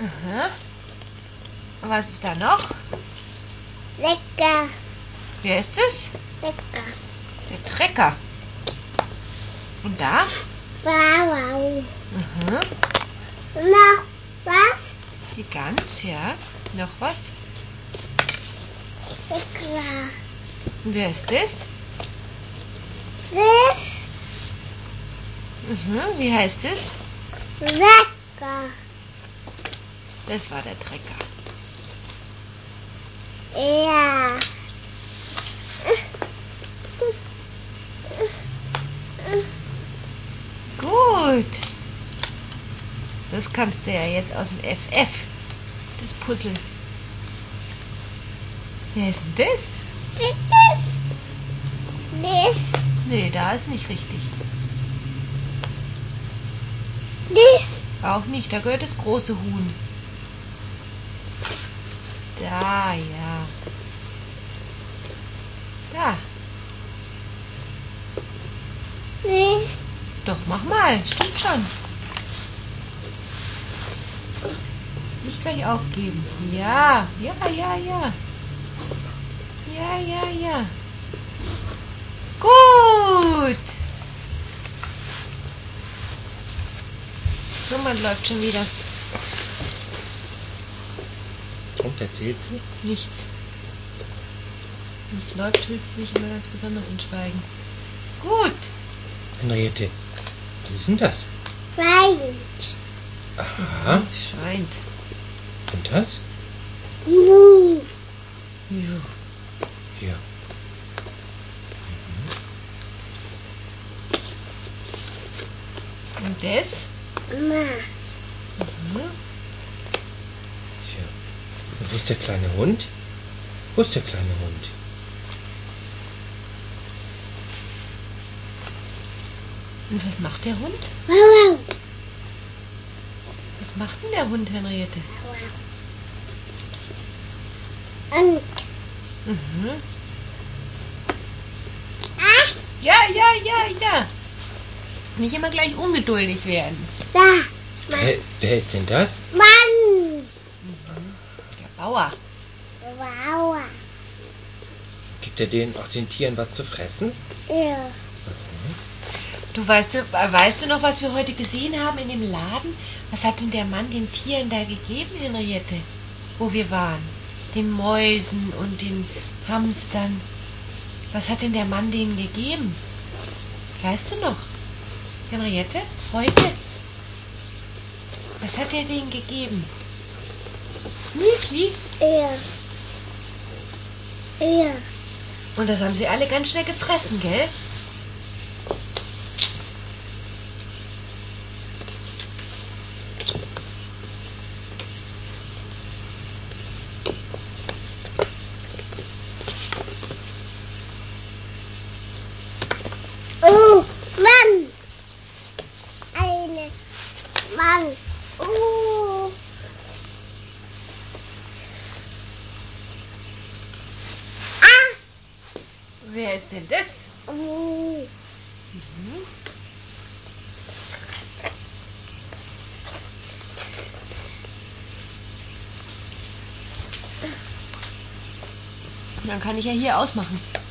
Aha. Und was ist da noch? Lecker. Wer ist es? Lecker. Der Trecker. Und da? Wow. Aha. Noch was? Die Gans, ja. Noch was? Lecker. Und wer ist das? Das Mhm. Wie heißt es? lecker. Das war der Trecker. Ja. Gut. Das kannst du ja jetzt aus dem FF. Das Puzzle. Wer ist denn das? Das. Nee, da ist nicht richtig. Das. Auch nicht, da gehört das große Huhn. Da, ja. Da. Das. Doch, mach mal. Stimmt schon. Nicht gleich aufgeben. Ja, ja, ja, ja. Ja, ja, ja. Gut. So, man läuft schon wieder. Und erzählt sie? Nichts. Wenn es läuft, hüllt sie sich immer ganz besonders in Schweigen. Gut. Henriette, was ist denn das? Weint. Aha. Scheint. Und das? Ja. Hier. Und das? Mama. Mhm. Hier. Und wo ist der kleine Hund? Wo ist der kleine Hund? Und was macht der Hund? Wow. Was macht denn der Hund, Henriette? Und. Mhm. Ah, Ja, ja, ja, ja. Nicht immer gleich ungeduldig werden. da. Wer ist denn das? Mann. Der Bauer. Wow. Gibt er denen auch den Tieren was zu fressen? Ja. Du weißt du noch, was wir heute gesehen haben in dem Laden? Was hat denn der Mann den Tieren da gegeben, Henriette? Wo wir waren? Den Mäusen und den Hamstern. Was hat denn der Mann denen gegeben? Weißt du noch? Henriette? Heute? Was hat er denen gegeben? Müsli? Ja. Ja. Und das haben sie alle ganz schnell gefressen, gell? Oh, Mann. Eine. Mann. Oh. Ah. Wer ist denn das? Oh. Mhm. Dann kann ich ja hier ausmachen.